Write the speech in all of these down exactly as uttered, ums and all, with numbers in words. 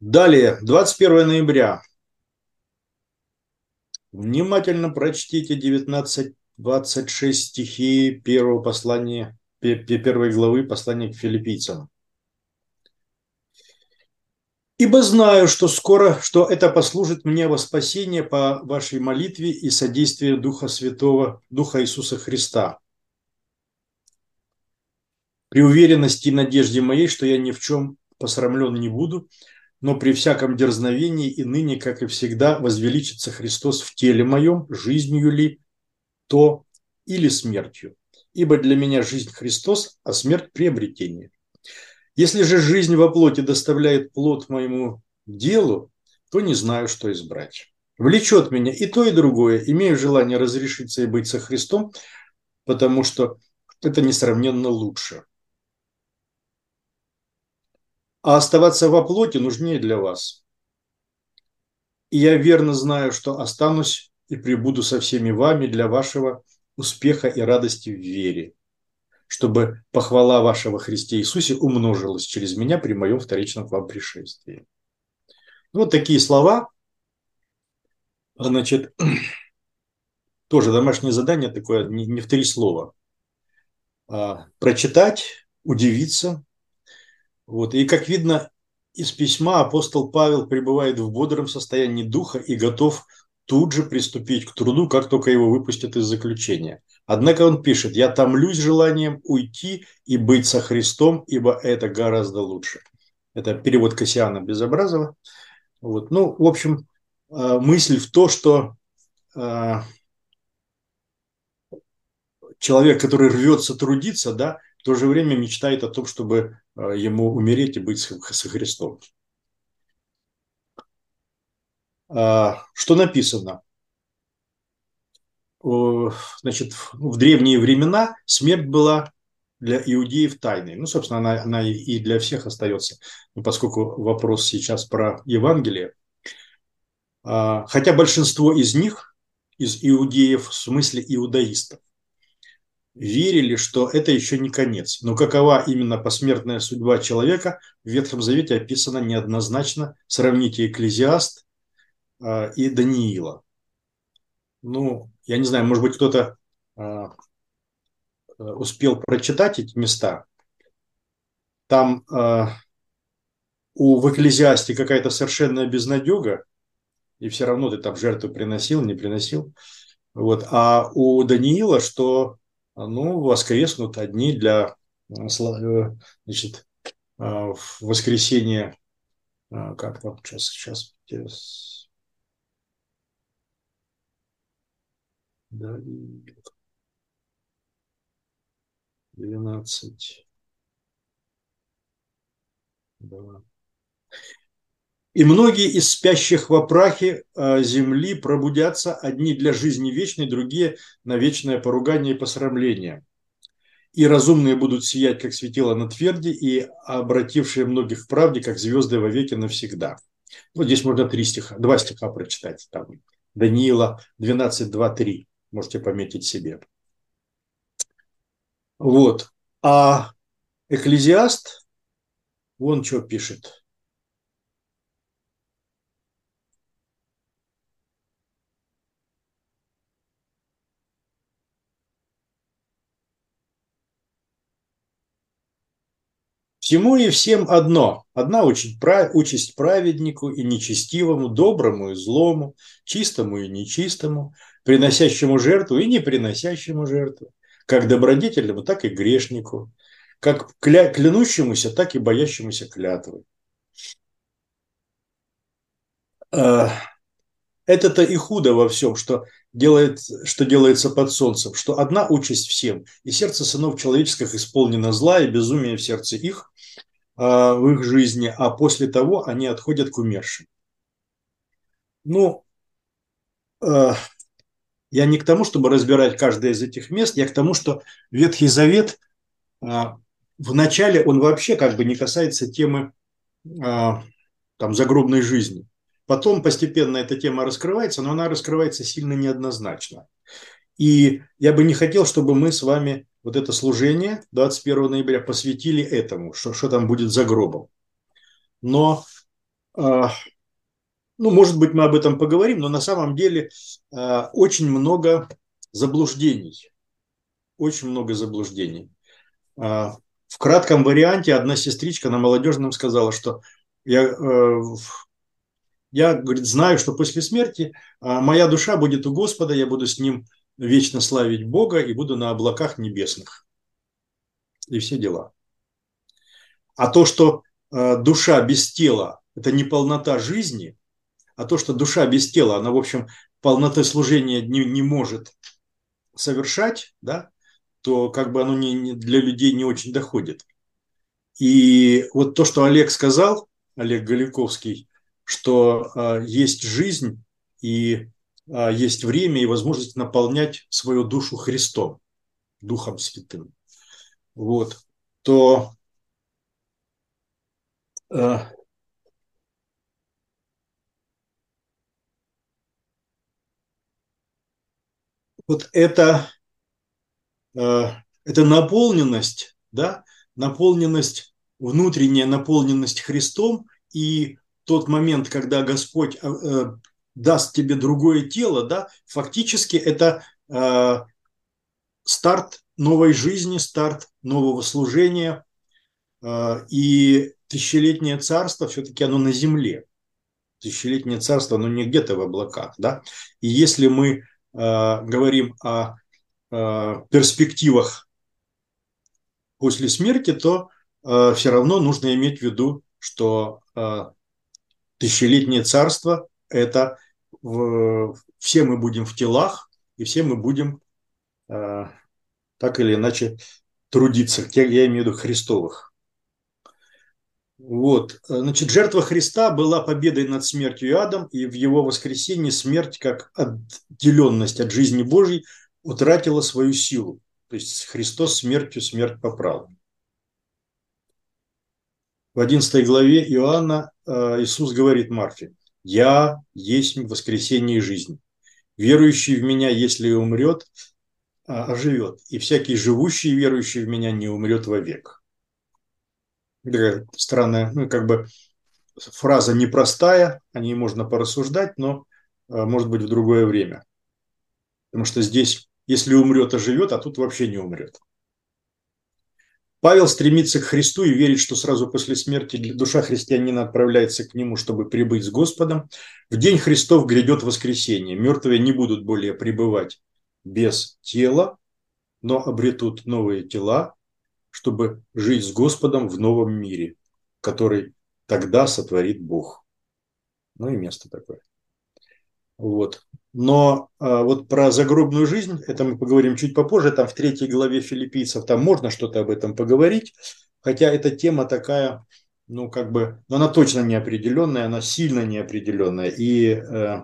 Далее, двадцать первое ноября. Внимательно прочтите девятнадцать двадцать шесть стихи первого послания, первой главы послания к филиппийцам. «Ибо знаю, что скоро, что это послужит мне во спасение по вашей молитве и содействию Духа Святого, Духа Иисуса Христа. При уверенности и надежде моей, что я ни в чем посрамлен не буду, но при всяком дерзновении и ныне, как и всегда, возвеличится Христос в теле моем, жизнью ли, то или смертью. Ибо для меня жизнь Христос, а смерть приобретение. Если же жизнь во плоти доставляет плод моему делу, то не знаю, что избрать. Влечет меня и то, и другое. Имею желание разрешиться и быть со Христом, потому что это несравненно лучше. А оставаться во плоти нужнее для вас. И я верно знаю, что останусь и пребуду со всеми вами для вашего успеха и радости в вере, чтобы похвала ваша во Христе Иисусе умножилась через меня при моем вторичном к вам пришествии». Вот такие слова. Значит, тоже домашнее задание такое, не, не в три слова. А, прочитать, удивиться. Вот. И как видно из письма, апостол Павел пребывает в бодром состоянии духа и готов тут же приступить к труду, как только его выпустят из заключения. Однако он пишет: «Я томлюсь желанием уйти и быть со Христом, ибо это гораздо лучше». Это перевод Кассиана Безобразова. Вот. Ну, в общем, мысль в то, что человек, который рвется трудиться, да, в то же время мечтает о том, чтобы ему умереть и быть со Христом. Что написано? Значит, в древние времена смерть была для иудеев тайной. Ну, собственно, она, она и для всех остается, поскольку вопрос сейчас про Евангелие. Хотя большинство из них, из иудеев, в смысле иудаистов, верили, что это еще не конец. Но какова именно посмертная судьба человека, в Ветхом Завете описана неоднозначно. Сравните Экклезиаст и Даниила. Ну, я не знаю, может быть, кто-то успел прочитать эти места. Там у, в Экклезиасте какая-то совершенная безнадега, и все равно ты там жертву приносил, не приносил. Вот. А у Даниила, что ну, воскреснут одни для, значит, в воскресенье, как там сейчас, сейчас, сейчас да, двенадцать, да. «И многие из спящих во прахе земли пробудятся, одни для жизни вечной, другие на вечное поругание и посрамление. И разумные будут сиять, как светило на тверди, и обратившие многих в правде, как звезды вовеки навсегда». Вот здесь можно три стиха, два стиха прочитать. Там Даниила двенадцать, два, три. Можете пометить себе. Вот. А Экклезиаст, вон что пишет. «Всему и всем одно. Одна участь, участь праведнику и нечестивому, доброму и злому, чистому и нечистому, приносящему жертву и не приносящему жертву, как добродетельному, так и грешнику, как кля, клянущемуся, так и боящемуся клятвы». Это-то и худо во всем, что, делает, что делается под солнцем, что одна участь всем, и сердце сынов человеческих исполнено зла и безумие в сердце их, в их жизни, а после того они отходят к умершим. Ну, я не к тому, чтобы разбирать каждое из этих мест, я к тому, что Ветхий Завет вначале он вообще как бы не касается темы там, загробной жизни. Потом постепенно эта тема раскрывается, но она раскрывается сильно неоднозначно. И я бы не хотел, чтобы мы с вами вот это служение двадцать первого ноября посвятили этому, что, что там будет за гробом. Но А, ну, может быть, мы об этом поговорим, но на самом деле а, очень много заблуждений. Очень много заблуждений. А, в кратком варианте одна сестричка на молодежном сказала, что я, э, я говорит, знаю, что после смерти а, моя душа будет у Господа, я буду с ним вечно славить Бога и буду на облаках небесных. И все дела. А то, что э, душа без тела – это не полнота жизни, а то, что душа без тела, она, в общем, полноты служения не, не может совершать, да, то как бы оно не, не, для людей не очень доходит. И вот то, что Олег сказал, Олег Галиковский, что э, есть жизнь и э, есть время и возможность наполнять свою душу Христом, Духом Святым, вот, то э, вот это э, это наполненность, да, наполненность, внутренняя наполненность Христом и тот момент, когда Господь э, э, даст тебе другое тело, да, фактически это э, старт новой жизни, старт нового служения, э, и тысячелетнее царство все-таки оно на земле. Тысячелетнее царство, оно не где-то в облаках, да. И если мы э, говорим о э, перспективах после смерти, то э, все равно нужно иметь в виду, что э, тысячелетнее царство – это в, все мы будем в телах, и все мы будем э, так или иначе трудиться. Я имею в виду Христовых. Вот. Значит, жертва Христа была победой над смертью и адом, и в его воскресении смерть, как отделенность от жизни Божьей, утратила свою силу. То есть Христос смертью смерть поправил. В одиннадцатой главе Иоанна Иисус говорит Марфе: «Я есть воскресение и жизнь. Верующий в Меня, если и умрет, оживет, и всякий живущий и верующий в Меня не умрет вовек». Такая странная, ну, как бы фраза непростая, о ней можно порассуждать, но, может быть, в другое время. Потому что здесь, если умрет, оживет, а тут вообще не умрет. Павел стремится к Христу и верит, что сразу после смерти душа христианина отправляется к нему, чтобы прибыть с Господом. В день Христов грядет воскресение. Мертвые не будут более пребывать без тела, но обретут новые тела, чтобы жить с Господом в новом мире, который тогда сотворит Бог. Ну и место такое. Вот. Но а, вот про загробную жизнь, это мы поговорим чуть попозже, там в третьей главе Филиппийцев, там можно что-то об этом поговорить, хотя эта тема такая, ну как бы, но она точно неопределенная, она сильно неопределенная, и э,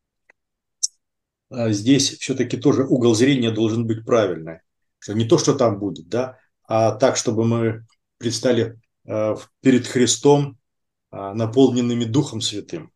э, здесь все-таки тоже угол зрения должен быть правильный, что не то, что там будет, да, а так, чтобы мы предстали э, перед Христом э, наполненными Духом Святым.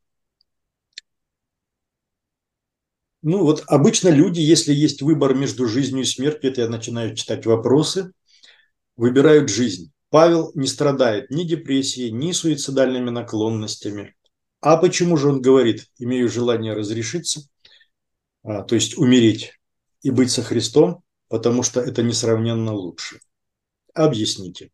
Ну вот обычно люди, если есть выбор между жизнью и смертью, это я начинаю читать вопросы, выбирают жизнь. Павел не страдает ни депрессией, ни суицидальными наклонностями. А почему же он говорит: имею желание разрешиться, а, то есть умереть и быть со Христом, потому что это несравненно лучше? Объясните.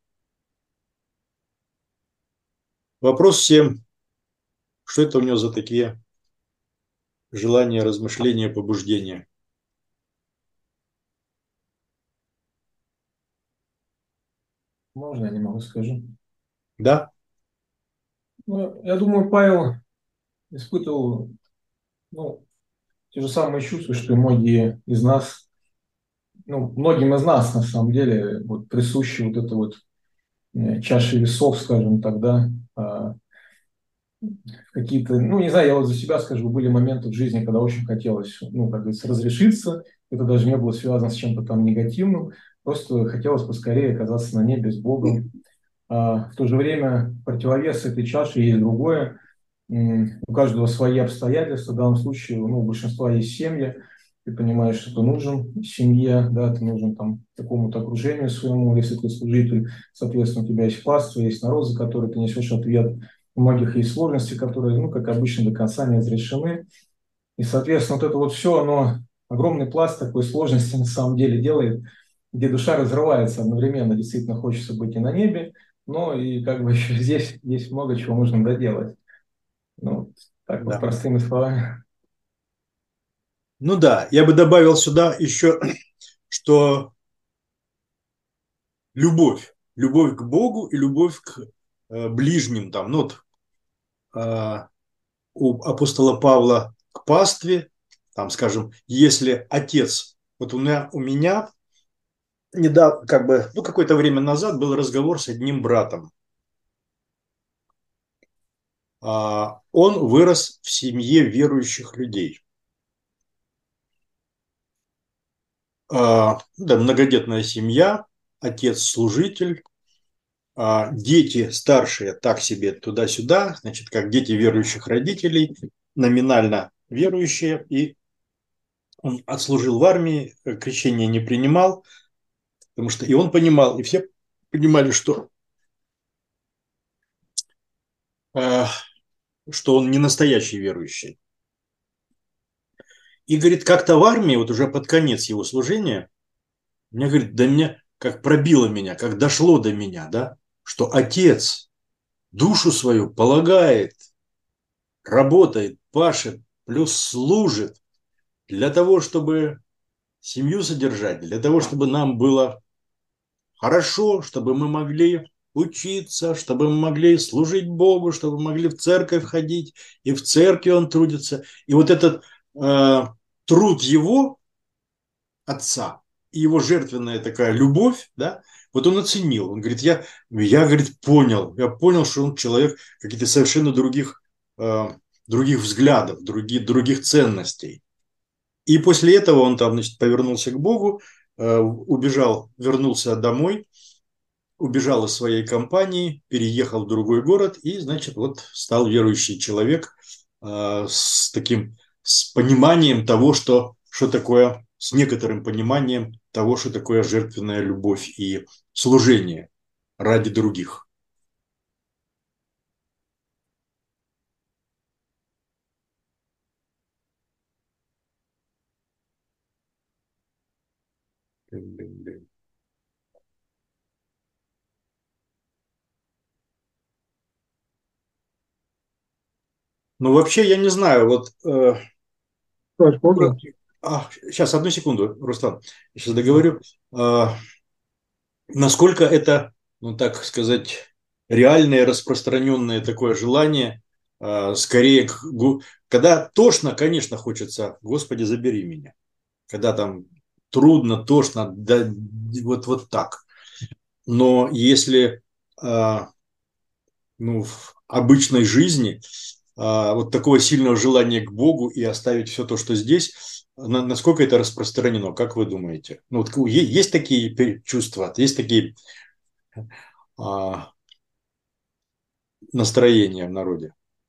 Вопрос всем, что это у него за такие желания, размышления, побуждения? Можно я немного скажу? Да? Ну, я думаю, Павел испытывал, ну, те же самые чувства, что и многие из нас, ну, многим из нас, на самом деле, вот присущи вот это вот э, чаши весов, скажем так, да, а, какие-то, ну, не знаю, я вот за себя скажу, были моменты в жизни, когда очень хотелось, ну, как говорится, разрешиться, это даже не было связано с чем-то там негативным, просто хотелось поскорее оказаться на небе с Богом. А в то же время противовес этой чаши есть другое. М, У каждого свои обстоятельства. В данном случае, ну, у большинства есть семьи. Ты понимаешь, что ты нужен семье, да, ты нужен там такому-то окружению своему, если ты служитель, соответственно, у тебя есть паства, есть народ, за который ты несешь ответ. у многих есть сложности, которые, ну, как обычно, до конца не разрешены. И, соответственно, вот это вот все, оно огромный пласт такой сложности на самом деле делает, где душа разрывается одновременно. Действительно хочется быть и на небе, но и как бы еще здесь есть много чего нужно доделать. Ну, так вот Да. простыми словами. Ну да, я бы добавил сюда еще, что любовь, любовь к Богу и любовь к э, ближним, там, ну вот э, у апостола Павла к пастве, там, скажем, если отец, вот у меня, у меня недавно, как бы, ну, какое-то время назад был разговор с одним братом. А, он вырос в семье верующих людей. А, да, многодетная семья, отец служитель, а, дети старшие так себе туда-сюда, значит, как дети верующих родителей, номинально верующие, и он отслужил в армии, крещение не принимал, потому что и он понимал, и все понимали, что, э, что он не настоящий верующий. И, говорит, как-то в армии, вот уже под конец его служения, мне, говорит, до меня, как пробило меня, как дошло до меня, да, что отец душу свою полагает, работает, пашет, плюс служит для того, чтобы семью содержать, для того, чтобы нам было хорошо, чтобы мы могли учиться, чтобы мы могли служить Богу, чтобы мы могли в церковь ходить, и в церкви он трудится. И вот этот э, труд его, отца, и его жертвенная такая любовь, да, вот он оценил. Он говорит, я, я говорит, понял, я понял, что он человек каких-то совершенно других, э, других взглядов, других, других ценностей. И после этого он там, значит, повернулся к Богу, э, убежал, вернулся домой, убежал из своей компании, переехал в другой город и, значит, вот стал верующий человек э, с таким, с пониманием того, что, что такое, с некоторым пониманием того, что такое жертвенная любовь и служение ради других. Ну, вообще, я не знаю, вот э, Спрашивать можно? а, сейчас, одну секунду, Руслан, я сейчас договорю. А, насколько это, ну так сказать, реальное распространенное такое желание, а, скорее, к гу- когда тошно, конечно, хочется, Господи, забери меня. Когда там трудно, тошно, да, вот, вот так. Но если а, ну, в обычной жизни а, вот такого сильного желания к Богу и оставить все то, что здесь, на- насколько это распространено, как вы думаете? Ну, вот е- есть такие пе- чувства, есть такие а, настроения в народе?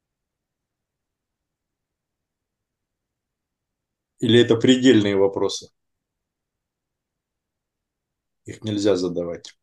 Или это предельные вопросы? Их нельзя задавать.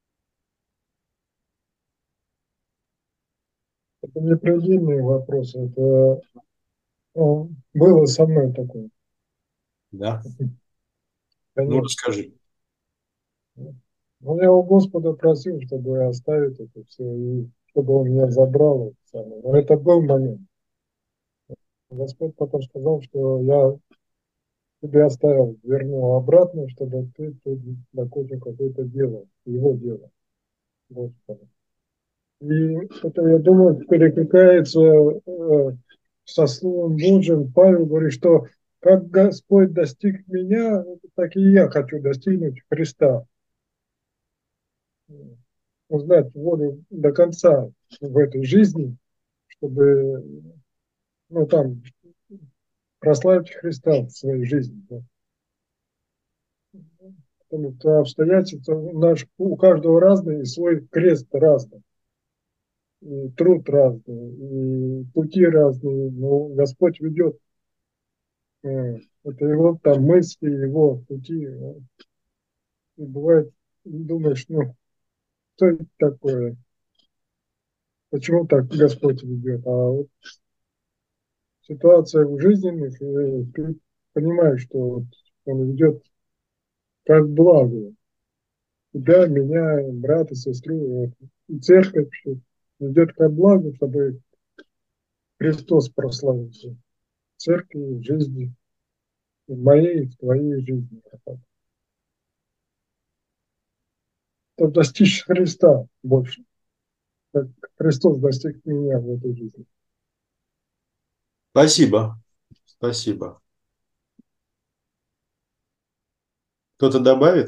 Это не предельные вопросы, это ну, было со мной такое. Да? Ну, Конечно. расскажи. Но я у Господа просил, чтобы оставить это все, и чтобы он меня забрал. Это самое. Но это был момент. Господь потом сказал, что я тебе оставил, верну обратно, чтобы ты тут закончил какое-то дело, его дело, Господа. И это, я думаю, перекликается э, со Словом Божьим. Павел говорит, что как Господь достиг меня, так и я хочу достигнуть Христа. Узнать волю до конца в этой жизни, чтобы ну, там, прославить Христа в своей жизни. Да. Потому что обстоятельства наш, у каждого разные, и свой крест разный, и труд разный, и пути разные. Но Господь ведет. э, Это его там мысли, его пути. э. И бывает, думаешь, ну, что это такое? почему так Господь ведет. А вот ситуация в жизненных, и ты понимаешь, что вот Он ведет как благо. Тебя, меня, брата, сестру, вот, и церковь что ведет как благо, чтобы Христос прославился в церкви, в жизни, в моей, в твоей жизни. Чтобы достичь Христа больше, как Христос достиг меня в этой жизни. Спасибо. Спасибо. Кто-то добавит?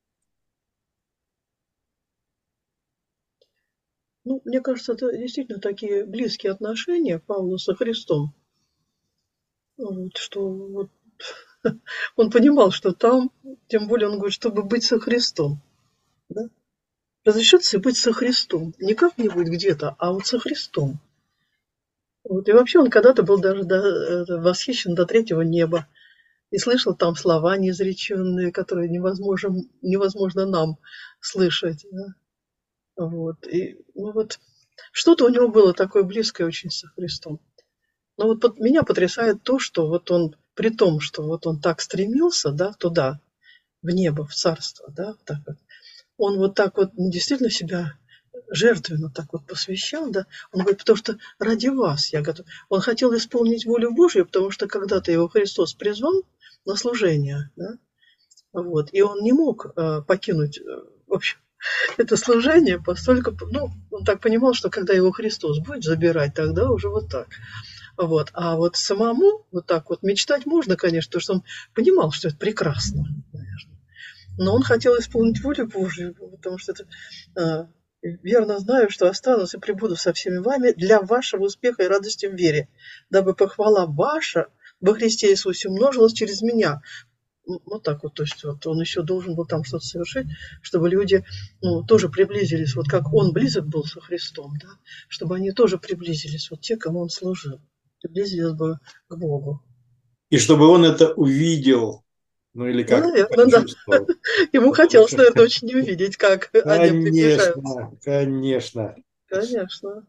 Ну, мне кажется, это действительно такие близкие отношения Павла со Христом. Вот, что вот он понимал, что там, тем более он говорит, чтобы быть со Христом. Да? Разрешится быть со Христом. Не как-нибудь где-то, а вот со Христом. Вот. И вообще он когда-то был даже до, это, восхищен до третьего неба. И слышал там слова неизреченные, которые невозможно, невозможно нам слышать. Да? Вот. И, ну вот, что-то у него было такое близкое очень со Христом. Но вот, вот меня потрясает то, что вот он, при том, что вот он так стремился, да, туда, в небо, в царство, да, так вот, он вот так вот действительно себя жертвенно так вот посвящал, да, он говорит, потому что ради вас я готов. Он хотел исполнить волю Божью, потому что когда-то его Христос призвал на служение, да, вот, и он не мог э, покинуть, э, в общем, это служение, постольку, ну, он так понимал, что когда его Христос будет забирать, тогда уже вот так. Вот. А вот самому вот так вот мечтать можно, конечно, потому что он понимал, что это прекрасно, наверное. Но он хотел исполнить волю Божью, потому что это э, верно знаю, что останусь и пребуду со всеми вами для вашего успеха и радости в вере, дабы похвала ваша во Христе Иисусе умножилась через меня. Вот так вот, то есть вот он еще должен был там что-то совершить, чтобы люди, ну, тоже приблизились, вот как он близок был со Христом, да, чтобы они тоже приблизились, вот те, кому он служил, приблизились бы к Богу. И чтобы он это увидел, ну или Ну, как наверное, да. почувствовал. Ему Потому хотелось, что, наверное, очень увидеть, как они приближаются. конечно, конечно. Конечно.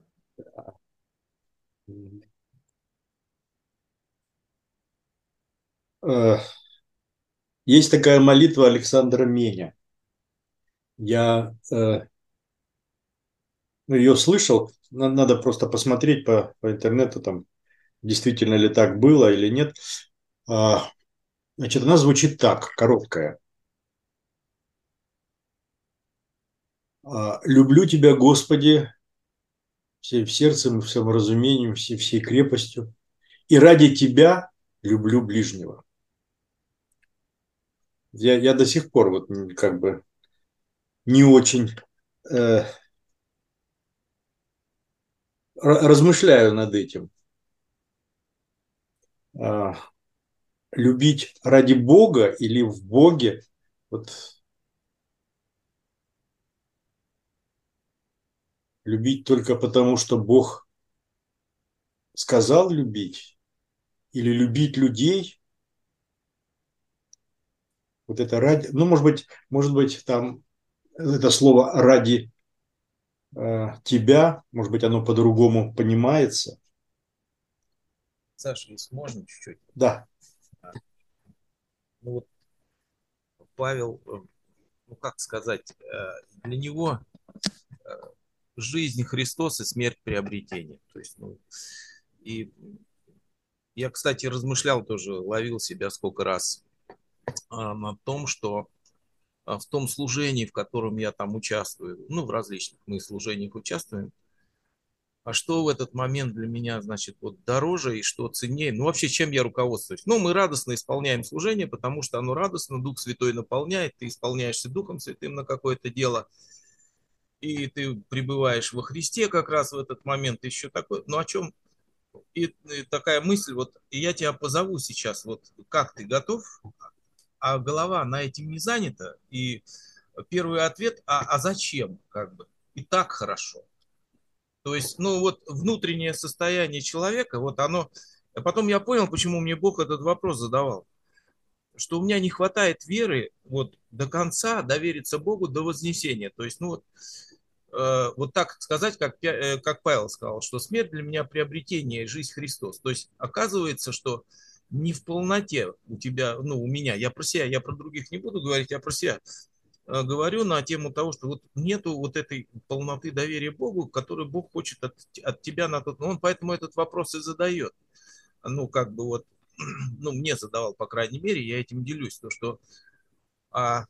Э, Есть такая молитва Александра Меня. Я э, ну, ее слышал, на- надо просто посмотреть по, по интернету, там, действительно ли так было или нет. А, Значит, она звучит так, короткая. А, «Люблю Тебя, Господи, всем сердцем, всем разумением, всей, всей крепостью, и ради Тебя люблю ближнего». Я, я до сих пор вот м, как бы не очень э, размышляю над этим. А, любить ради Бога или в Боге, вот любить только потому, что Бог сказал любить, или любить людей, вот это ради, ну, может быть, может быть, там это слово ради э, тебя, может быть, оно по-другому понимается. Саша, если можно чуть-чуть. Да. Ну вот Павел, э, ну как сказать, э, для него э, жизнь Христос и смерть приобретение. То есть, ну, и я, кстати, размышлял тоже, ловил себя сколько раз а, на том, что а, в том служении, в котором я там участвую, ну, в различных мы служениях участвуем, а что в этот момент для меня, значит, вот дороже и что ценнее, ну, вообще, чем я руководствуюсь? Ну, мы радостно исполняем служение, потому что оно радостно, Дух Святой наполняет, ты исполняешься Духом Святым на какое-то дело, и ты пребываешь во Христе как раз в этот момент, еще такой, ну, о чем? И, и такая мысль, вот, и я тебя позову сейчас, вот, как ты готов? А голова на этим не занята, и первый ответ, а, а зачем, как бы, и так хорошо. То есть, ну вот внутреннее состояние человека, вот оно... А потом я понял, почему мне Бог этот вопрос задавал. Что у меня не хватает веры вот до конца довериться Богу до вознесения. То есть, ну вот, э, вот так сказать, как, я- э, как Павел сказал, что смерть для меня приобретение, жизнь Христос. То есть оказывается, что не в полноте у тебя, ну, у меня, я про себя, я про других не буду говорить, я про себя э, говорю на тему того, что вот нету вот этой полноты доверия Богу, который Бог хочет от, от тебя на тот, ну, он поэтому этот вопрос и задает. Ну, как бы вот, ну, мне задавал, по крайней мере, я этим делюсь, то, что а,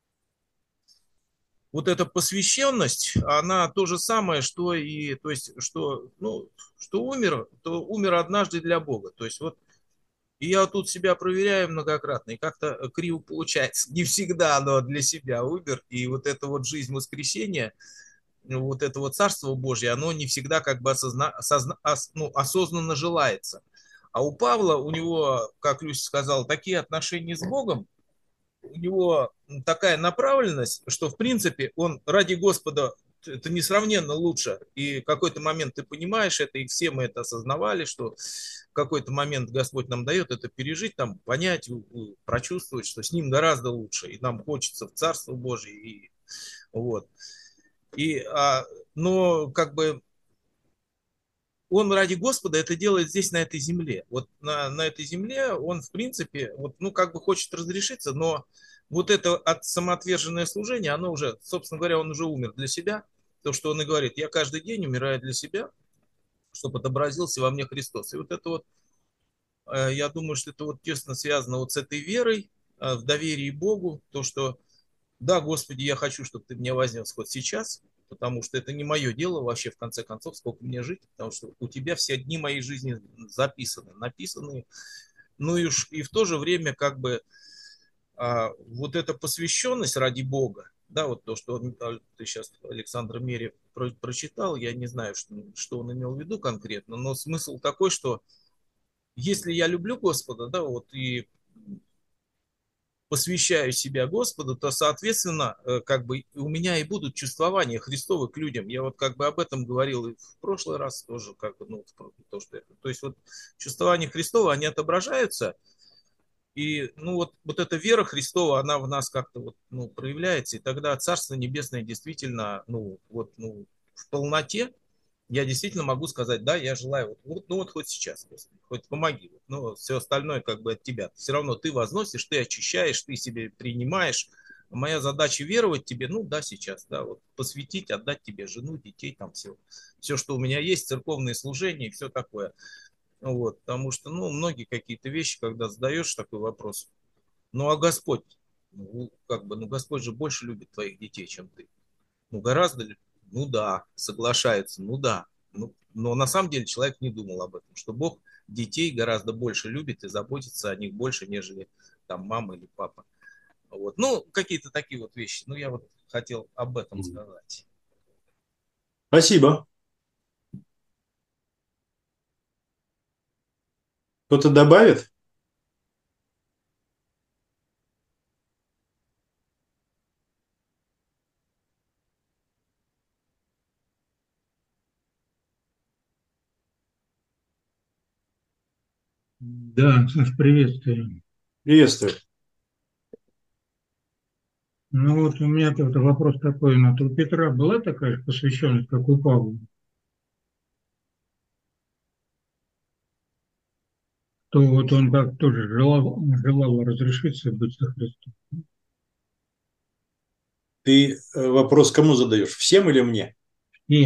вот эта посвященность, она то же самое, что и, то есть, что, ну, что умер, то умер однажды для Бога. То есть вот и я тут себя проверяю многократно, и как-то криво получается. Не всегда, но для себя умер. И вот эта вот жизнь воскресения, вот это вот Царство Божье, оно не всегда как бы осозна, осозна, ос, ну, осознанно желается. А у Павла, у него, как Люся сказал, такие отношения с Богом, у него такая направленность, что в принципе он ради Господа это несравненно лучше. И в какой-то момент ты понимаешь это, и все мы это осознавали, что в какой-то момент Господь нам дает это пережить, там, понять, прочувствовать, что с Ним гораздо лучше, и нам хочется в Царство Божие. И, вот. И, а, но как бы он ради Господа это делает здесь, на этой земле. Вот на, на этой земле он, в принципе, вот, ну, как бы хочет разрешиться, но вот это от самоотверженное служение, оно уже, собственно говоря, он уже умер для себя. То, что он и говорит, я каждый день умираю для себя, чтобы отобразился во мне Христос. И вот это вот, э, я думаю, что это вот тесно связано вот с этой верой, э, в доверии Богу, то, что да, Господи, я хочу, чтобы ты меня вознес хоть сейчас, потому что это не мое дело вообще, в конце концов, сколько мне жить, потому что у тебя все дни моей жизни записаны, написаны. Ну и, уж, и в то же время как бы а, вот эта посвященность ради Бога, да, вот то, что он, а, ты сейчас Александра Мере про, прочитал, я не знаю, что, что он имел в виду конкретно, но смысл такой, что если я люблю Господа, да, вот и посвящаю себя Господу, то, соответственно, э, как бы у меня и будут чувствования Христовы к людям. Я вот как бы об этом говорил и в прошлый раз тоже, как бы, ну, то, что это. То есть вот чувствования Христова, они отображаются, и, ну, вот, вот эта вера Христова, она в нас как-то вот, ну, проявляется, и тогда Царство Небесное действительно, ну, вот, ну, в полноте, я действительно могу сказать, да, я желаю, вот, вот, ну вот хоть сейчас, Господи, хоть помоги, вот, ну все остальное как бы от тебя. Все равно ты возносишь, ты очищаешь, ты себе принимаешь. Моя задача веровать тебе, ну да, сейчас, да, вот посвятить, отдать тебе жену, детей, там все, все, что у меня есть, церковные служения и все такое. Вот, потому что, ну, многие какие-то вещи, когда задаешь такой вопрос, ну а Господь, ну, как бы, ну Господь же больше любит твоих детей, чем ты. Ну, гораздо ли? Ну да, соглашается, ну да. Ну, но на самом деле человек не думал об этом, что Бог детей гораздо больше любит и заботится о них больше, нежели там мама или папа. Вот. Ну, какие-то такие вот вещи. Ну, я вот хотел об этом сказать. Спасибо. Кто-то добавит? Да, Саш, приветствую. Приветствую. Ну вот у меня тут вопрос такой. Вот у Петра была такая же посвященность, как у Павла? То вот он так тоже желал, желал разрешиться быть со Христом. Ты э, вопрос кому задаешь? Всем или мне? И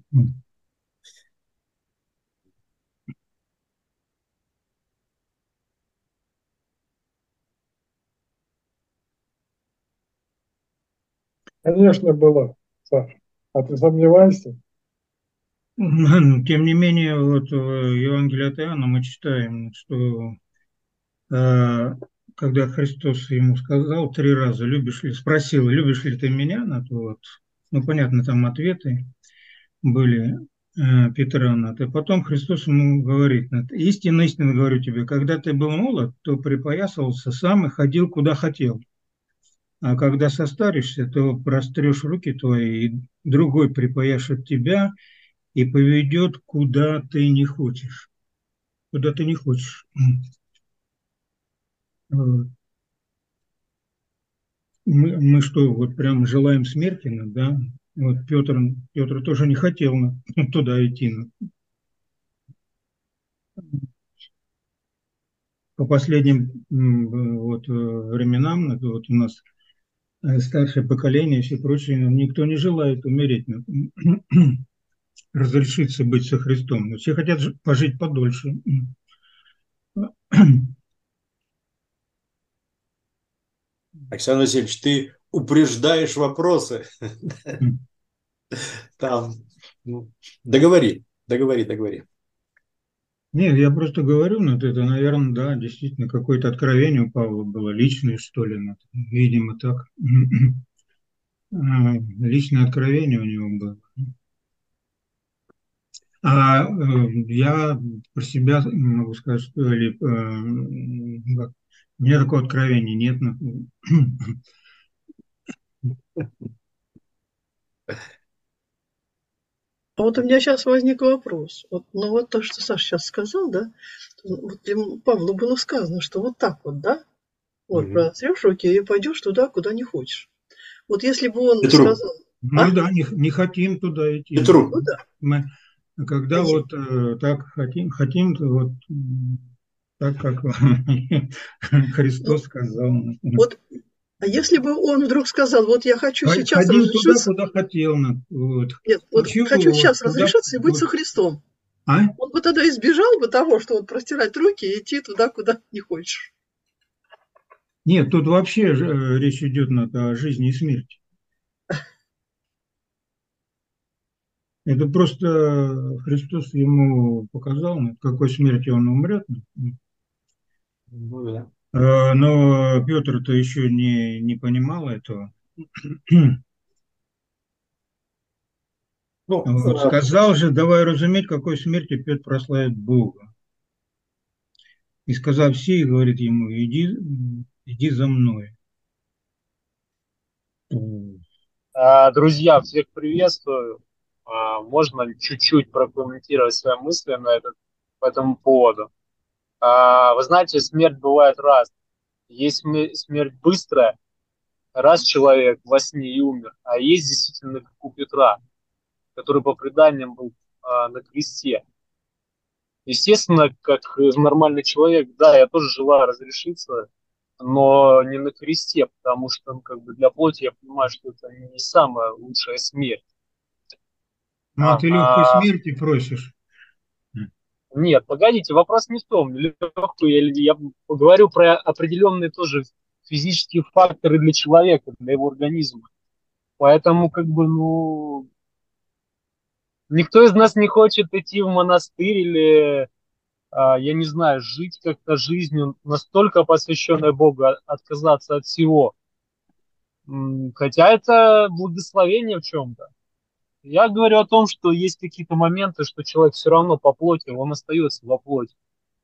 Конечно, была, Саша. А ты сомневаешься? тем не менее, вот в Евангелии от Иоанна мы читаем, что э, когда Христос ему сказал три раза, любишь ли, спросил, любишь ли ты меня, на то вот, ну понятно, там ответы были э, Петра на это. Потом Христос ему говорит, истинно, истинно говорю тебе, когда ты был молод, то припоясывался сам и ходил куда хотел. А когда состаришься, то прострешь руки твои, и другой припояшет тебя и поведет, куда ты не хочешь. Куда ты не хочешь. Вот. Мы, мы что, вот прям желаем смерти нам, да? Вот Петр, Петр тоже не хотел туда идти. По последним вот, временам, вот у нас старшее поколение и все прочее, никто не желает умереть, разрешиться быть со Христом. Все хотят пожить подольше. Александр Васильевич, ты упреждаешь вопросы. Там, ну, договори, договори, договори. Нет, я просто говорю, ну, это, наверное, да, действительно, какое-то откровение у Павла было, личное, что ли, ну, видимо, так. Личное откровение у него было. А э, я про себя могу сказать, что или, э, у меня такого откровения нет. А вот у меня сейчас возник вопрос. Вот, ну вот то, что Саша сейчас сказал, да, вот ему, Павлу было сказано, что вот так вот, да, вот Угу. прострешь руки и пойдешь туда, куда не хочешь. Вот если бы он Петру. сказал... Мы, а? да, не, не хотим туда идти. Петру. Ну да. Мы, когда Они... вот э, так хотим, хотим, то вот так, как Христос ну, сказал. Вот, а если бы он вдруг сказал, вот я хочу сейчас Ходил туда, разрешиться... куда хотел. Вот. Нет, вот Хочу, хочу сейчас вот, туда, разрешиться и быть вот. со Христом. А? Он бы тогда избежал бы того, что вот простирать руки и идти туда, куда не хочешь. Нет, тут вообще э, речь идет о жизни и смерти. Это просто Христос ему показал, какой смертью он умрет. Ну, да. Но Петр-то еще не, не понимал этого. Ну, Вот. Сказал же, давай разуметь, какой смертью Петр прославит Бога. И сказав сие, говорит ему, иди, иди за мной. Друзья, всех приветствую. Можно чуть-чуть прокомментировать свои мысли на этот, по этому поводу. Вы знаете, смерть бывает раз. Есть смерть быстрая, раз человек во сне и умер, а есть действительно, как у Петра, который по преданиям был на кресте. Естественно, как нормальный человек, да, я тоже желаю разрешиться, но не на кресте, потому что, ну, как бы для плоти я понимаю, что это не самая лучшая смерть. Ну, а ты легкой смерти просишь? Нет, погодите, вопрос не в том, легкую, я, я говорю про определенные тоже физические факторы для человека, для его организма. Поэтому, как бы, ну, никто из нас не хочет идти в монастырь или, я не знаю, жить как-то жизнью настолько посвященной Богу, отказаться от всего. Хотя это благословение в чем-то. Я говорю о том, что есть какие-то моменты, что человек все равно по плоти, он остается во плоти.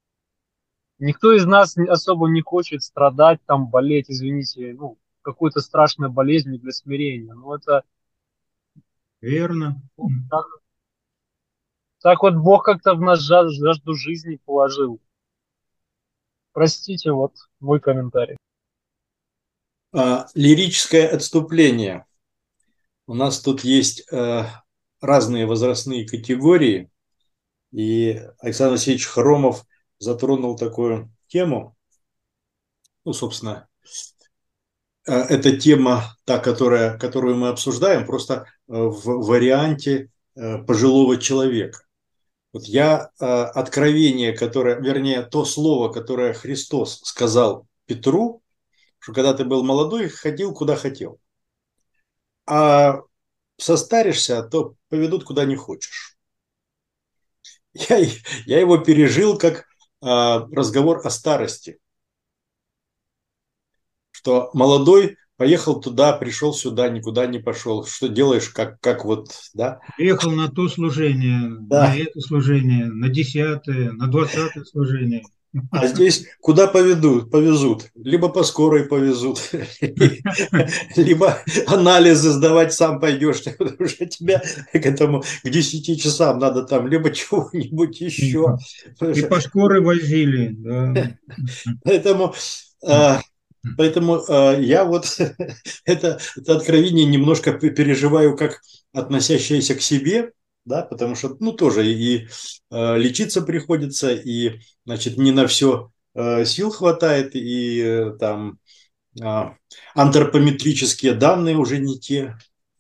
Никто из нас особо не хочет страдать, там, болеть, извините, ну, какой-то страшной болезнью для смирения. Ну, это... Верно. Так, так вот Бог как-то в нас жаж, жажду жизни положил. Простите, вот мой комментарий. А, лирическое отступление. У нас тут есть э, разные возрастные категории, и Александр Васильевич Хромов затронул такую тему. Ну, собственно, э, эта тема, та, которая, которую мы обсуждаем, просто э, в варианте э, пожилого человека. Вот я э, откровение, которое, вернее, то слово, которое Христос сказал Петру, что когда ты был молодой, ходил куда хотел. А состаришься, то поведут куда не хочешь. Я, я его пережил как а, разговор о старости. Что молодой поехал туда, пришел сюда, никуда не пошел. Что делаешь, как, как вот, да? Приехал на то служение, Да. на это служение, на десятое, на двадцатое служение. А здесь куда поведут, повезут? Либо по скорой повезут, либо анализы сдавать сам пойдешь, потому что тебя к этому, к десяти часам надо там либо чего-нибудь еще. И по скорой возили. Да. Поэтому Поэтому э, я вот это, это откровение немножко переживаю как относящееся к себе, да, потому что, ну, тоже и э, лечиться приходится, и, значит, не на все э, сил хватает, и э, там э, антропометрические данные уже не те.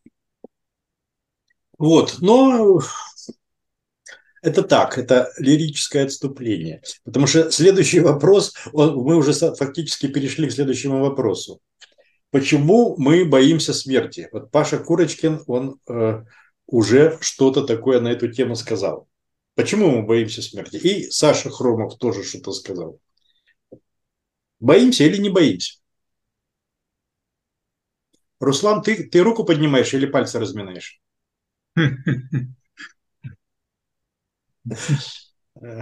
Вот, но это так, это лирическое отступление. Потому что следующий вопрос, он, мы уже фактически перешли к следующему вопросу. Почему мы боимся смерти? Вот Паша Курочкин, он э, уже что-то такое на эту тему сказал. Почему мы боимся смерти? И Саша Хромов тоже что-то сказал. Боимся или не боимся? Руслан, ты, ты руку поднимаешь или пальцы разминаешь? Э,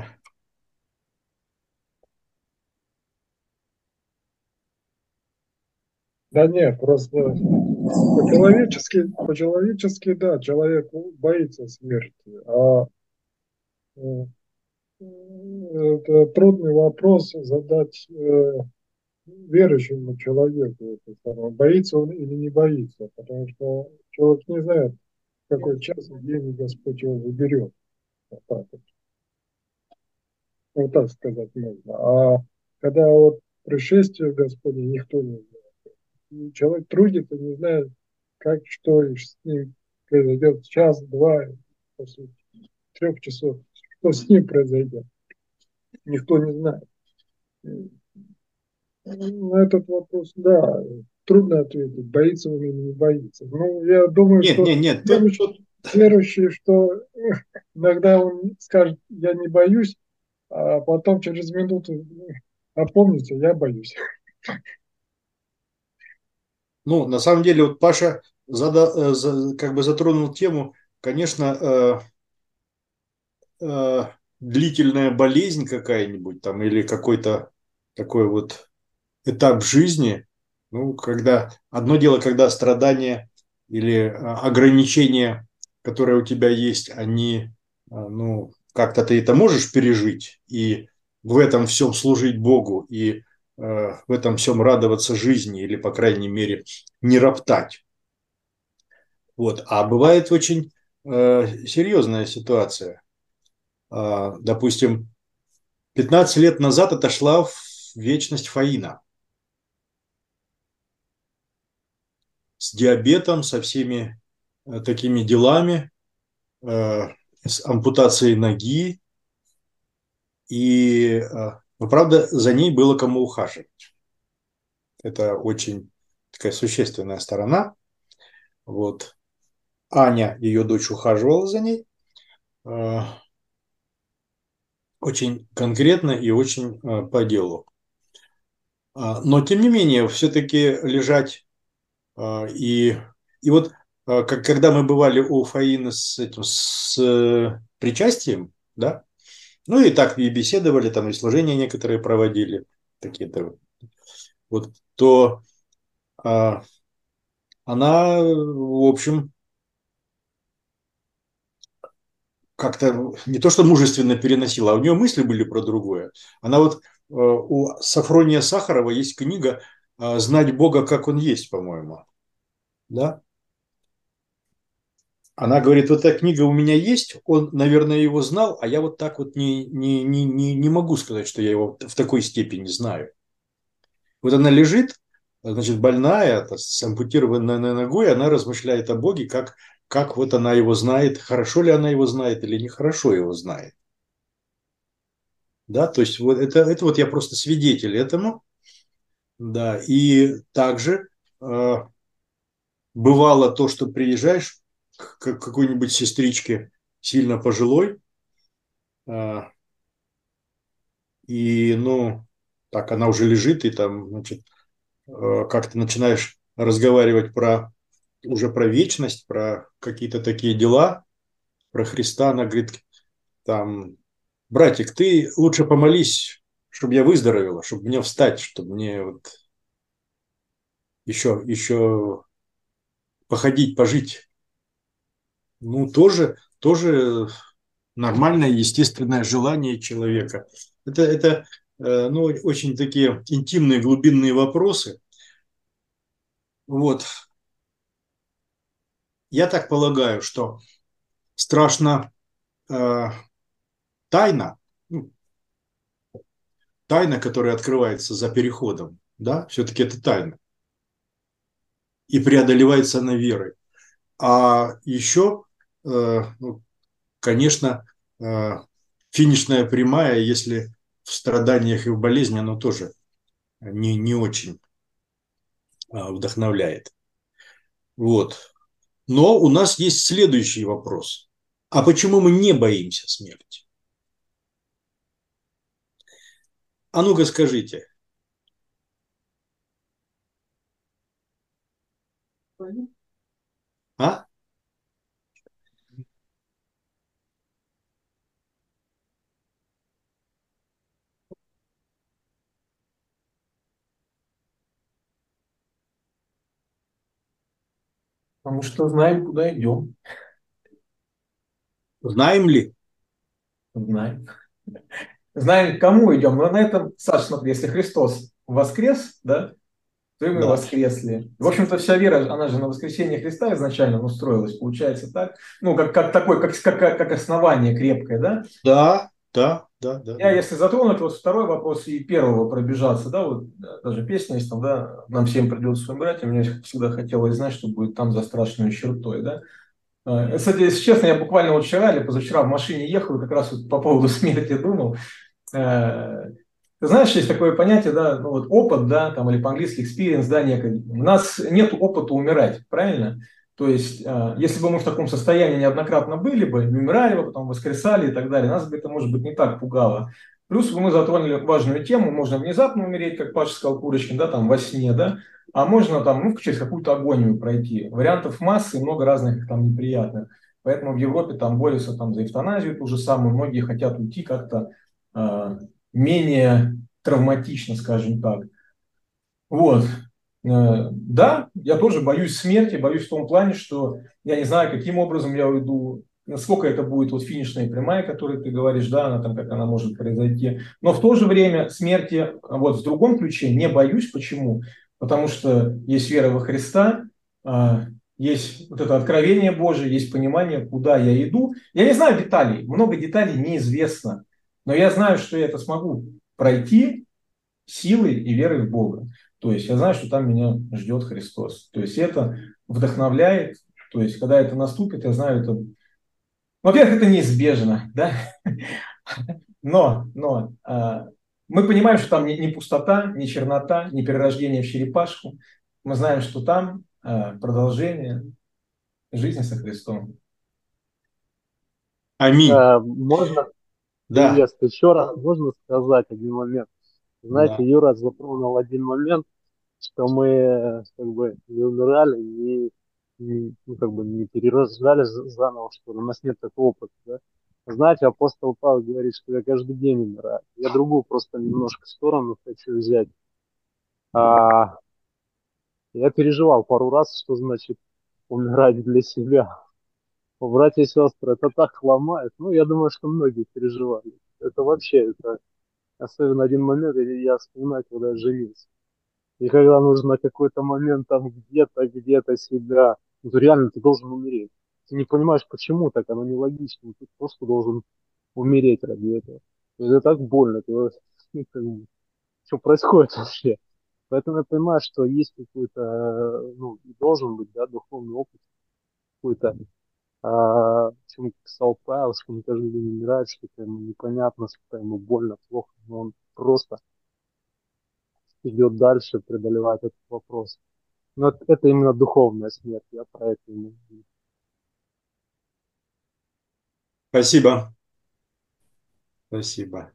Да нет, просто по-человечески, по-человечески, да, человек боится смерти. А э, это трудный вопрос задать э, верующему человеку. Это самое, боится он или не боится, потому что человек не знает, в какой час и день Господь его заберет. Вот так, вот. Вот так сказать можно. А когда вот пришествие Господне, никто не знает. И человек трудится, не знает, как, что и с ним произойдет час, два, после трех часов, что с ним произойдет. Никто не знает. На этот вопрос, да, трудно ответить, боится он или не боится. Ну, я думаю, Нет, что нет, нет. Тут, верующий, тут, верующий, что иногда он скажет, я не боюсь, а потом через минуту опомнится, я боюсь. ну, на самом деле, вот Паша зада, э, за- как бы затронул тему, конечно, э, э, длительная болезнь какая-нибудь там или какой-то такой вот этап жизни, ну, когда одно дело, когда страдания или а, ограничения, которые у тебя есть, они, а, ну, как-то ты это можешь пережить и в этом всем служить Богу и э, в этом всем радоваться жизни или, по крайней мере, не роптать. Вот. А бывает очень э, серьезная ситуация. А, допустим, пятнадцать лет назад отошла в вечность Фаина с диабетом, со всеми э, такими делами, э, с ампутацией ноги. И, э, ну, правда, за ней было кому ухаживать. Это очень такая существенная сторона. Вот. Аня, ее дочь, ухаживала за ней. э, Очень конкретно и очень э, по делу. А, Но, тем не менее, все-таки лежать э, и... И вот э, как, когда мы бывали у Фаины с этим, с э, причастием, да, ну и так и беседовали, там и служения некоторые проводили, такие-то вот, то а, она, в общем, как-то не то что мужественно переносила, а у нее мысли были про другое. Она вот, э, у Сафрония Сахарова есть книга э, «Знать Бога, как Он есть», по-моему, да? Она говорит, вот эта книга у меня есть, он, наверное, его знал, а я вот так вот не, не, не, не, не могу сказать, что я его в такой степени знаю. Вот она лежит, значит, больная, с ампутированной ногой, она размышляет о Боге, как, как вот она его знает, хорошо ли она его знает или нехорошо его знает. Да, то есть вот это, это вот я просто свидетель этому. Да, и также э, бывало то, что приезжаешь к какой-нибудь сестричке сильно пожилой, э, и, ну, так она уже лежит, и там, значит, э, как ты начинаешь разговаривать про уже про вечность, про какие-то такие дела, про Христа. Она говорит, там, братик, ты лучше помолись, чтобы я выздоровела, чтобы мне встать, чтобы мне вот еще, еще походить, пожить. Ну, тоже, тоже нормальное, естественное желание человека. Это, это э, ну, очень такие интимные, глубинные вопросы. Вот. Я так полагаю, что страшно э, тайна, ну, тайна, которая открывается за переходом, да, все-таки это тайна. И преодолевается она верой. А еще, э, ну, конечно, э, финишная прямая, если в страданиях и в болезни, оно тоже не, не очень э, вдохновляет. Вот. Но у нас есть следующий вопрос. А почему мы не боимся смерти? А ну-ка скажите. А? Потому что знаем, куда идем. Знаем ли? Знаем. Знаем, к кому идем. Но на этом, Саша, смотри, если Христос воскрес, да, то и мы Да. воскресли. В общем-то, вся вера, она же на воскресение Христа изначально устроилась, получается так. Ну, как, как такой, как, как, как основание крепкое, да. Да, да, да, да, Я, да. если затронуть вот второй вопрос и первого пробежаться, да, вот да, даже песня есть там, да, нам всем придется умирать, и мне всегда хотелось знать, что будет там за страшной чертой, да. Э, Кстати, если честно, я буквально вот вчера или позавчера в машине ехал и как раз вот по поводу смерти думал. Э, Ты знаешь, есть такое понятие, да, ну вот опыт, да, там, или по-английски experience, да, некий. У нас нет опыта умирать, правильно? То есть, э, если бы мы в таком состоянии неоднократно были бы, не умирали бы, потом воскресали и так далее, нас бы это, может быть, не так пугало. Плюс бы мы затронули важную тему, можно внезапно умереть, как Паша сказал, Курочкин, да, там, во сне, да, а можно там, ну, через какую-то агонию пройти. Вариантов массы, много разных их там неприятных. Поэтому в Европе там борются там за эвтаназию ту же самую, многие хотят уйти как-то э, менее травматично, скажем так. Вот. Э, Да, я тоже боюсь смерти, боюсь в том плане, что я не знаю, каким образом я уйду, насколько это будет вот финишная прямая, о которой ты говоришь, да, она там, как она может произойти. Но в то же время смерти, вот в другом ключе, не боюсь. Почему? Потому что есть вера во Христа, а, есть вот это откровение Божие, есть понимание, куда я иду. Я не знаю деталей, много деталей неизвестно, но я знаю, что я это смогу пройти силой и верой в Бога. То есть я знаю, что там меня ждет Христос. То есть это вдохновляет. То есть когда это наступит, я знаю, это... Во-первых, это неизбежно, да? Но, но а, мы понимаем, что там не, не пустота, не чернота, не перерождение в черепашку. Мы знаем, что там а, продолжение жизни со Христом. Аминь. Э, Можно Да, приветствую еще раз, можно сказать один момент. Знаете, да. Юра затронул один момент, что мы э, как бы не умирали, не, не, ну, как бы не перерождали з- заново, что ли. У нас нет такого опыта, да? Знаете, апостол Павел говорит, что я каждый день умираю. Я другую просто немножко сторону хочу взять. А, я переживал пару раз, что значит умирать для себя. Братья и сестры, это так ломает. Ну, я думаю, что многие переживали. Это вообще, это особенно один момент, я, я вспоминаю, когда я женился. И когда нужно какой-то момент там где-то, где-то себя, ну, то реально ты должен умереть. Ты не понимаешь, почему так, оно нелогично. Ты просто должен умереть ради этого. То есть это так больно. Ты, ну, как бы, что происходит вообще? Поэтому я понимаю, что есть какой-то, э, ну, и должен быть, да, духовный опыт какой-то. А, чем писал Павел, что он каждый день умирает, что-то ему непонятно, что-то ему больно, плохо, но он просто идет дальше, преодолевает этот вопрос. Но это это именно духовная смерть, я про это имею в виду. Спасибо. Спасибо.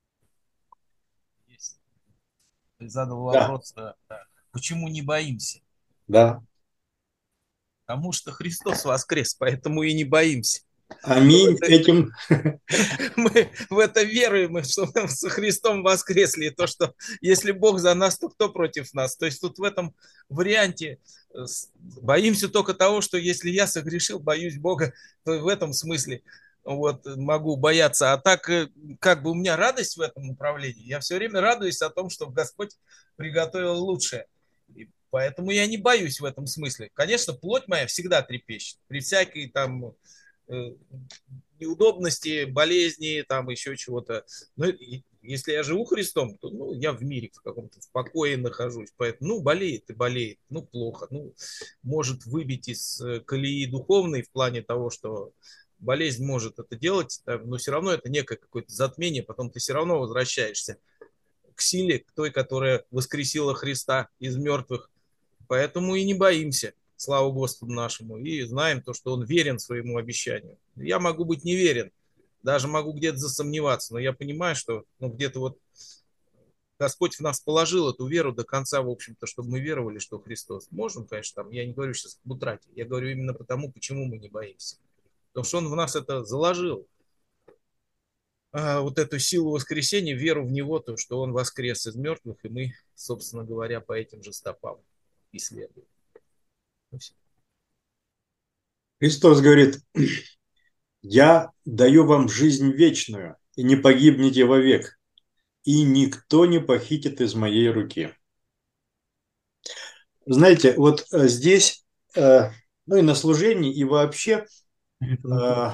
Есть. Ты задал Да, вопрос, э, почему не боимся? да. Потому что Христос воскрес, поэтому и не боимся. Мы в Аминь. это, Этим мы в это веруем, что мы со Христом воскресли. И то, что если Бог за нас, то кто против нас? То есть тут в этом варианте э, с- боимся только того, что если я согрешил, боюсь Бога, то в этом смысле вот, могу бояться. А так, э, как бы у меня радость в этом направлении. Я все время радуюсь о том, что Господь приготовил лучшее. И поэтому я не боюсь в этом смысле. Конечно, плоть моя всегда трепещет. При всякой там э, неудобности, болезни, там еще чего-то. Но и- если я живу Христом, то ну, я в мире в каком-то в покое нахожусь. Поэтому, ну, болеет и болеет, ну, плохо. Ну, может выбить из э, колеи духовной в плане того, что болезнь может это делать, да, но все равно это некое какое-то затмение, потом ты все равно возвращаешься к силе, к той, которая воскресила Христа из мертвых. Поэтому и не боимся, слава Господу нашему, и знаем то, что Он верен своему обещанию. Я могу быть неверен, даже могу где-то засомневаться, но я понимаю, что ну, где-то вот Господь в нас положил эту веру до конца, в общем-то, чтобы мы веровали, что Христос. Можем, конечно, там, я не говорю сейчас об утрате, я говорю именно потому, почему мы не боимся. Потому что Он в нас это заложил, а, вот эту силу воскресения, веру в Него, то, что Он воскрес из мертвых, и мы, собственно говоря, по этим же стопам и следуем. Ну, всё. Христос говорит, я даю вам жизнь вечную, и не погибнете вовек, и никто не похитит из моей руки. Знаете, вот э, здесь, э, ну и на служении, и вообще, э,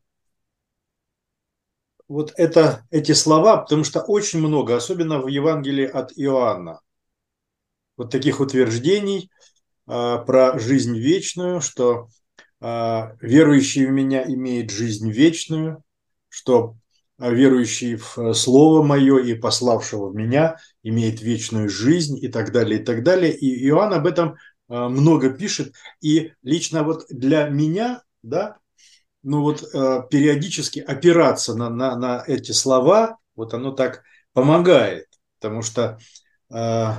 вот это, эти слова, потому что очень много, особенно в Евангелии от Иоанна, вот таких утверждений э, про жизнь вечную, что э, верующий в меня имеет жизнь вечную, что э, верующий в Слово Мое и пославшего в меня имеет вечную жизнь и так далее, и так далее. И Иоанн об этом э, много пишет. И лично вот для меня, да, ну вот э, периодически опираться на, на, на эти слова, вот оно так помогает, потому что э,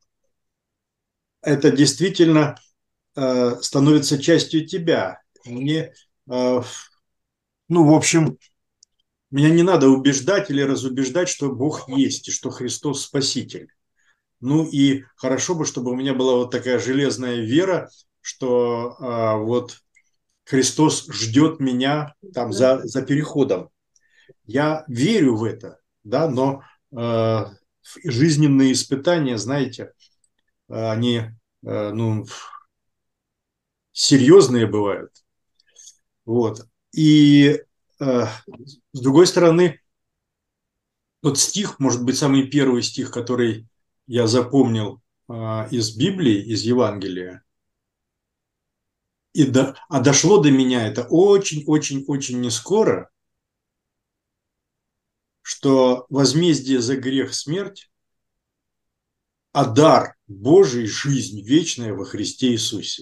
это действительно э, становится частью тебя. Мне, э, ну, в общем, меня не надо убеждать или разубеждать, что Бог есть и что Христос Спаситель. Ну и хорошо бы, чтобы у меня была вот такая железная вера, что э, вот Христос ждет меня там за, за переходом. Я верю в это, да, но э, жизненные испытания, знаете, они э, ну, серьезные бывают. Вот. И э, с другой стороны, тот стих, может быть, самый первый стих, который я запомнил э, из Библии, из Евангелия, и до, а дошло до меня это очень-очень-очень не скоро, что возмездие за грех смерть, а дар Божий – жизнь вечная во Христе Иисусе.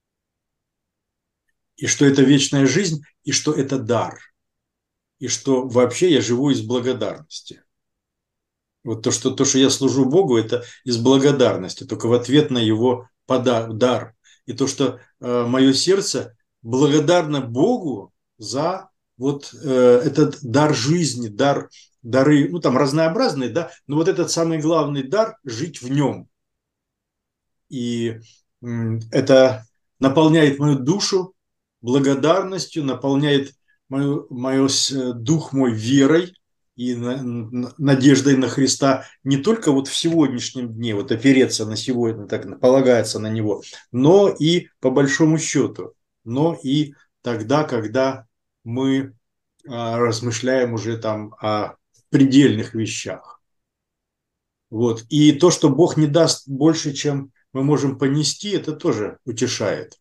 И что это вечная жизнь, и что это дар. И что вообще я живу из благодарности. Вот то, что, то, что я служу Богу, это из благодарности, только в ответ на Его подар, дар. И то, что э, мое сердце благодарно Богу за вот э, этот дар жизни, дар, дары, ну там разнообразные, да, но вот этот самый главный дар – жить в нем. И э, это наполняет мою душу благодарностью, наполняет мою, мою, дух мой верой и на, на, надеждой на Христа не только вот в сегодняшнем дне, вот опереться на сегодня, так полагается на Него, но и по большому счету, но и тогда, когда мы а, размышляем уже там о предельных вещах. Вот. И то, что Бог не даст больше, чем мы можем понести, это тоже утешает.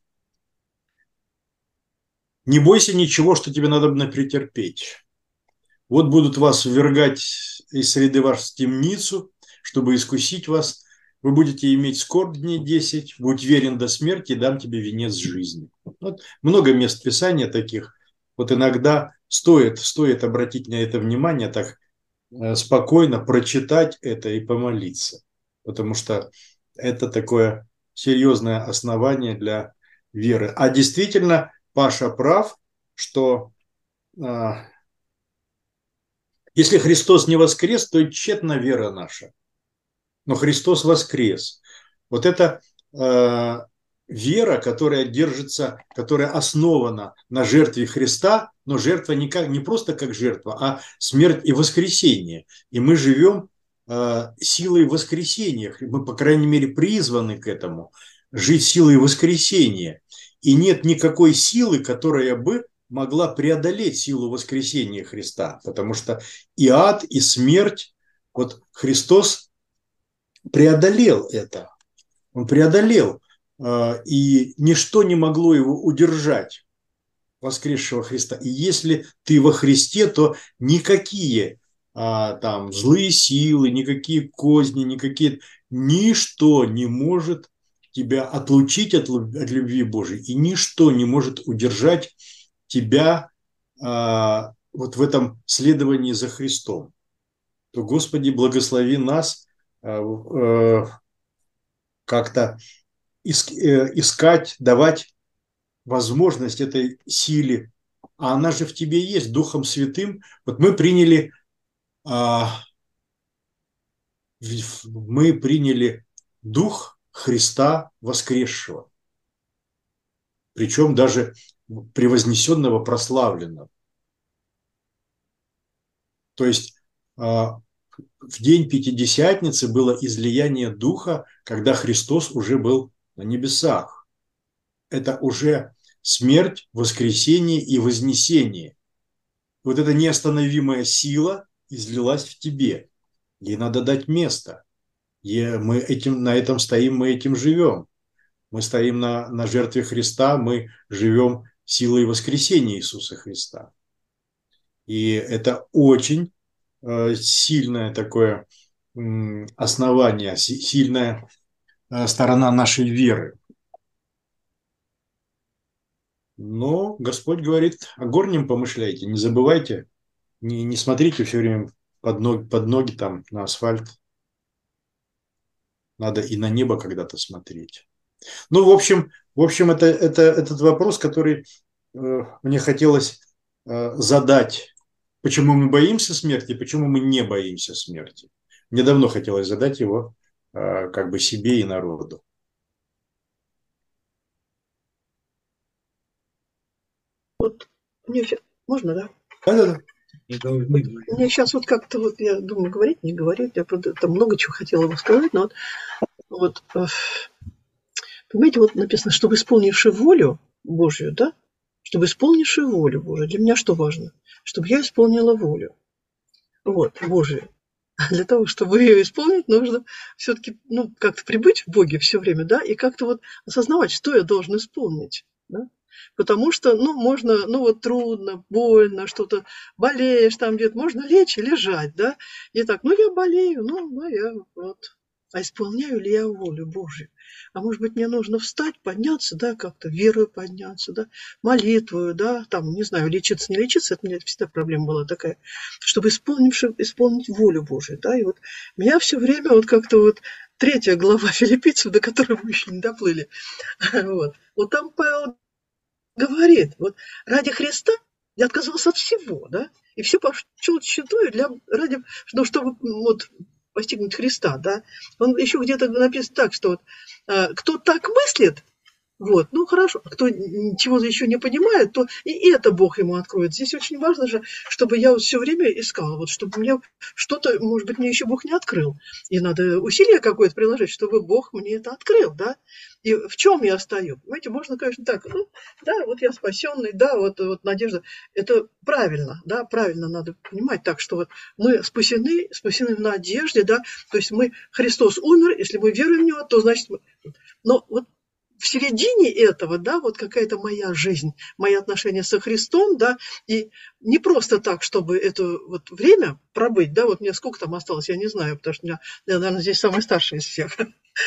Не бойся ничего, что тебе надо претерпеть. Вот будут вас ввергать из среды вас в темницу, чтобы искусить вас. Вы будете иметь скорбь дней десять, будь верен до смерти, и дам тебе венец жизни. Вот много мест Писания таких. Вот иногда стоит, стоит обратить на это внимание, так спокойно прочитать это и помолиться. Потому что это такое серьезное основание для веры. А действительно, Паша прав, что а, если Христос не воскрес, то тщетна вера наша. Но Христос воскрес. Вот это, а, вера, которая держится, которая основана на жертве Христа, но жертва не, как, не просто как жертва, а смерть и воскресение. И мы живем э, силой воскресения. Мы, по крайней мере, призваны к этому. Жить силой воскресения. И нет никакой силы, которая бы могла преодолеть силу воскресения Христа. Потому что и ад, и смерть, вот Христос преодолел это. Он преодолел. И ничто не могло его удержать, воскресшего Христа. И если ты во Христе, то никакие а, там злые силы, никакие козни, никакие, ничто не может тебя отлучить от, от любви Божией, и ничто не может удержать тебя а, вот в этом следовании за Христом. То, Господи, благослови нас а, а, как-то искать, давать возможность этой силе, а она же в тебе есть, Духом Святым. Вот мы приняли, мы приняли Дух Христа воскресшего, причем даже превознесенного, прославленного. То есть в день Пятидесятницы было излияние Духа, когда Христос уже был на небесах. Это уже смерть, воскресение и вознесение. Вот эта неостановимая сила излилась в тебе. Ей надо дать место. И мы этим, на этом стоим, мы этим живем. Мы стоим на, на жертве Христа, мы живем силой воскресения Иисуса Христа. И это очень э, сильное такое э, основание, сильная э, сторона нашей веры. Но Господь говорит, о горнем помышляйте, не забывайте, не, не смотрите все время под ноги, под ноги там на асфальт. Надо и на небо когда-то смотреть. Ну, в общем, в общем это, это, этот вопрос, который э, мне хотелось э, задать. Почему мы боимся смерти, почему мы не боимся смерти? Мне давно хотелось задать его э, как бы себе и народу. Вот мне все... Можно, да? Да-да-да. Мне сейчас вот как-то вот, я думаю, говорить, не говорить, я правда, там много чего хотела бы сказать, но вот, вот понимаете, вот написано, чтобы исполнивши волю Божью, да, чтобы исполнивши волю Божью, для меня что важно? Чтобы я исполнила волю, вот, Божию. А для того, чтобы ее исполнить, нужно все-таки, ну, как-то прибыть в Боге все время, да, и как-то вот осознавать, что я должен исполнить, да. Потому что, ну, можно, ну, вот трудно, больно, что-то болеешь там где-то, можно лечь и лежать, да, и так, ну, я болею, ну, ну, я вот, а исполняю ли я волю Божью? А может быть, мне нужно встать, подняться, да, как-то верою подняться, да, молитвою, да, там, не знаю, лечиться, не лечиться, это у меня всегда проблема была такая, чтобы исполнивши, исполнить волю Божию, да, и вот меня все время вот как-то вот третья глава Филиппийцев, до которой мы еще не доплыли, вот, вот там Павел говорит, вот ради Христа я отказался от всего, да, и все пошел считаю для, ради, ну, чтобы вот постигнуть Христа, да. Он еще где-то написан так, что вот, э, кто так мыслит, вот, ну хорошо, а кто чего-то еще не понимает, то и это Бог ему откроет. Здесь очень важно же, чтобы я вот все время искала, вот, чтобы мне что-то, может быть, мне еще Бог не открыл. И надо усилие какое-то приложить, чтобы Бог мне это открыл, да. И в чем я стою? Понимаете, можно, конечно, так, ну, да, вот я спасенный, да, вот, вот надежда. Это правильно, да, правильно надо понимать так, что вот мы спасены, спасены в надежде, да, то есть мы, Христос умер, если мы веруем в Него, то значит мы... Но вот в середине этого, да, вот какая-то моя жизнь, мои отношения со Христом, да, и не просто так, чтобы это вот время пробыть, да, вот мне сколько там осталось, я не знаю, потому что я, я наверное, здесь самая старшая из всех,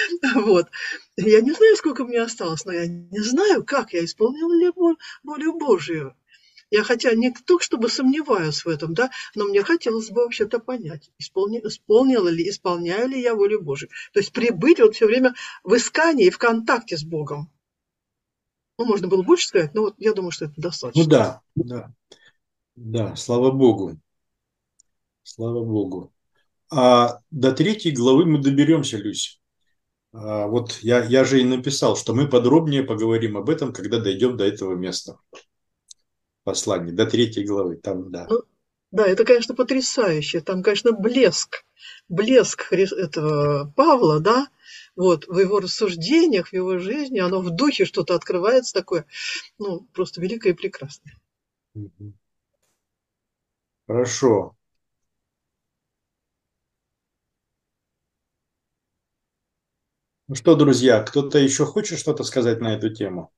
вот, я не знаю, сколько мне осталось, но я не знаю, как я исполнила ли волю Божию. Я хотя не то, чтобы сомневаюсь в этом, да, но мне хотелось бы вообще-то понять, исполни, исполнила ли, исполняю ли я волю Божию. То есть прибыть вот все время в искании, в контакте с Богом. Ну, можно было больше сказать, но вот я думаю, что это достаточно. Ну да, да, да, слава Богу, слава Богу. А до третьей главы мы доберемся, Люся. А, вот я, я же и написал, что мы подробнее поговорим об этом, когда дойдем до этого места послания, до третьей главы. Там, да. Ну, да, это, конечно, потрясающе. Там, конечно, блеск, блеск Хри- этого Павла, да, вот, в его рассуждениях, в его жизни, оно в духе что-то открывается такое, ну, просто великое и прекрасное. Мгм. Хорошо. Ну что, друзья, кто-то еще хочет что-то сказать на эту тему?